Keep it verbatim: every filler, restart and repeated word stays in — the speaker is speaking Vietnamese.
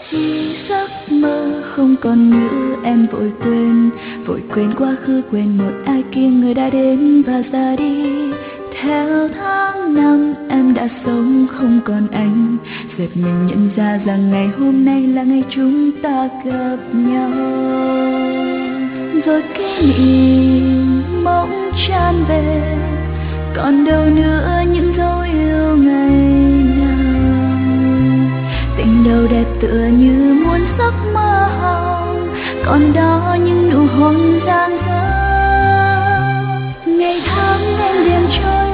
khi giấc mơ không còn nữa em vội quên, vội quên quá khứ, quên một ai kia người đã đến và ra đi. Theo tháng năm em đã sống không còn anh, giật mình nhận ra rằng ngày hôm nay là ngày chúng ta gặp nhau. Rồi kỷ niệm mong tràn về, còn đâu nữa những dấu yêu ngày nào. Tình đầu đẹp tựa như muôn giấc mơ hồng, còn đó những nụ hôn gian dở. Ngày tháng em liền trôi